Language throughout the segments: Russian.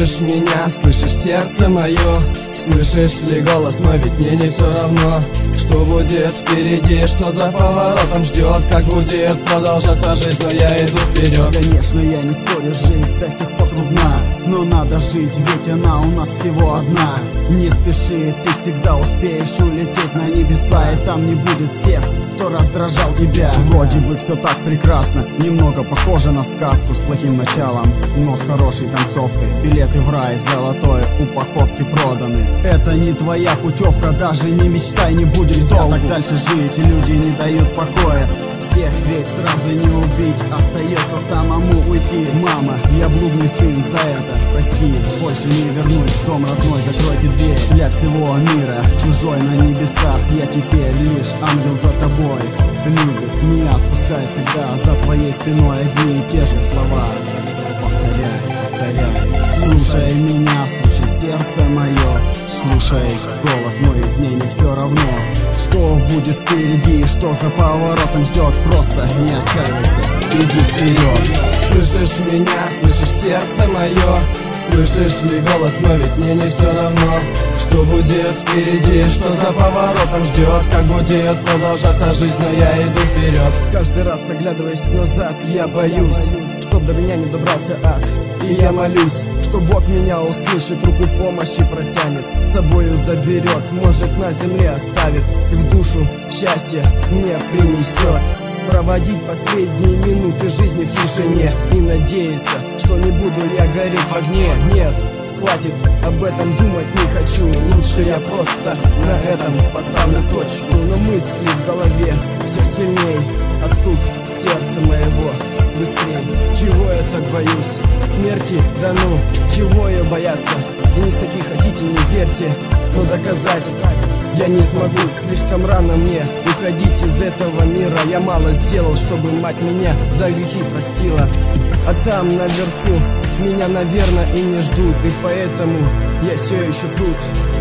Слышишь меня, слышишь сердце мое? Слышишь ли голос мой, ведь мне не все равно, что будет впереди, что за поворотом ждет, как будет продолжаться жизнь, но я иду вперед. Конечно, я не спорю, жизнь до сих пор трудна, но надо жить, ведь она у нас всего одна. Не спеши, ты всегда успеешь улететь на небеса, и там не будет всех, кто раздражал тебя. Вроде бы все так прекрасно, немного похоже на сказку с плохим началом, но с хорошей концовкой. Билеты в рай в золотой упаковке проданы. Это не твоя путевка, даже не мечтай, не будет долго так дальше жить, люди не дают покоя. Всех ведь сразу не убить, остается самому уйти. Мама, я блудный сын, за это прости, больше не вернусь в дом родной, закройте дверь для всего мира. Чужой на небесах, я теперь лишь ангел за тобой. Любит, не отпускает всегда, за твоей спиной одни и те же слова. Повторяй, повторяй, слушай меня, слушай сердце мое, слушай голос мой, ведь мне не все равно, что будет впереди, что за поворотом ждет. Просто не отчаивайся, иди вперед. Слышишь меня, слышишь сердце мое? Слышишь ли голос мой, ведь мне не все равно, что будет впереди, что за поворотом ждет, как будет продолжаться жизнь, но я иду вперед. Каждый раз оглядываясь назад, я боюсь, чтоб до меня не добрался ад. И я молюсь, что Бог меня услышит, руку помощи протянет, с собою заберет, может на земле оставит, и в душу счастье мне принесет. Проводить последние минуты жизни в тишине и надеяться, что не буду я гореть в огне. Нет, хватит, об этом думать не хочу, лучше я просто на этом поставлю точку. Но мысли в голове все сильней, а стук сердца моего быстрей. Чего я так боюсь? Смерти? Да ну, чего ее бояться? И не с таких хотите, не верьте, но доказать я не смогу, слишком рано мне уходить из этого мира. Я мало сделал, чтобы мать меня за грехи простила, а там наверху меня, наверное, и не ждут. И поэтому я все еще тут.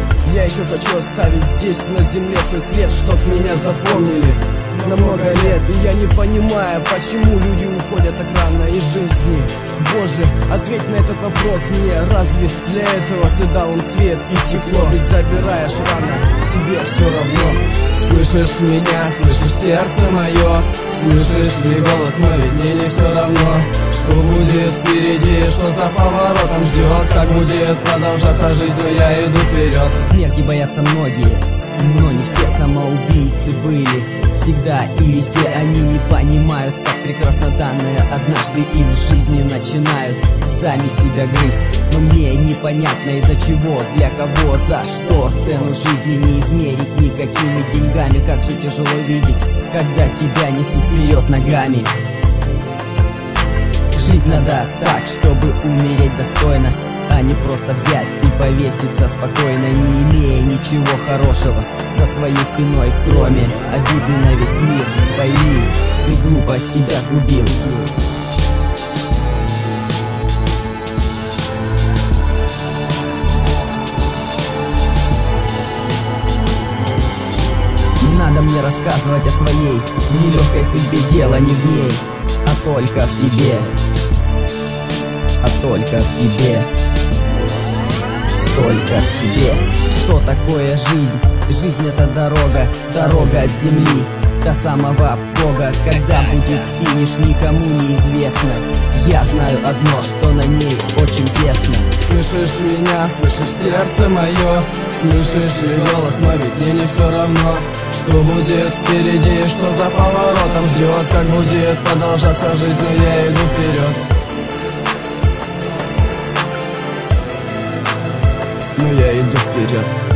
Я еще хочу оставить здесь на земле свой след, чтоб меня запомнили на много лет. И я не понимаю, почему люди уходят так рано из жизни. Боже, ответь на этот вопрос мне. Разве для этого ты дал им свет и тепло? Ведь забираешь рано, тебе все равно. Слышишь меня, слышишь сердце мое? Слышишь ли голос мой, ведь мне не все равно, что будет впереди, что за поворотом ждет, как будет продолжаться жизнь, но я иду вперед. Смерти боятся многие, но не все самоубийцы были. Всегда и везде они не понимают, как прекрасно данное однажды им в жизни начинают сами себя грызть. Но мне непонятно из-за чего, для кого, за что. Цену жизни не измерить никакими деньгами. Как же тяжело видеть, когда тебя несут вперед ногами. Жить надо так, чтобы умереть достойно, а не просто взять и повеситься спокойно, не имея ничего хорошего за своей спиной, кроме обиды на весь мир. Пойми, ты глупо себя сгубил. Не надо мне рассказывать о своей нелегкой судьбе, дело не в ней, а только в тебе. А только в тебе. Только в тебе. Что такое жизнь? Жизнь — это дорога, дорога от земли до самого Бога. Когда будет финиш, никому не известно. Я знаю одно, что на ней очень тесно. Слышишь меня, слышишь сердце мое? Слышишь ли голос мой, ведь мне не все равно, что будет впереди, что за поворотом ждет, как будет продолжаться жизнь, но я иду вперед. Но я иду вперед.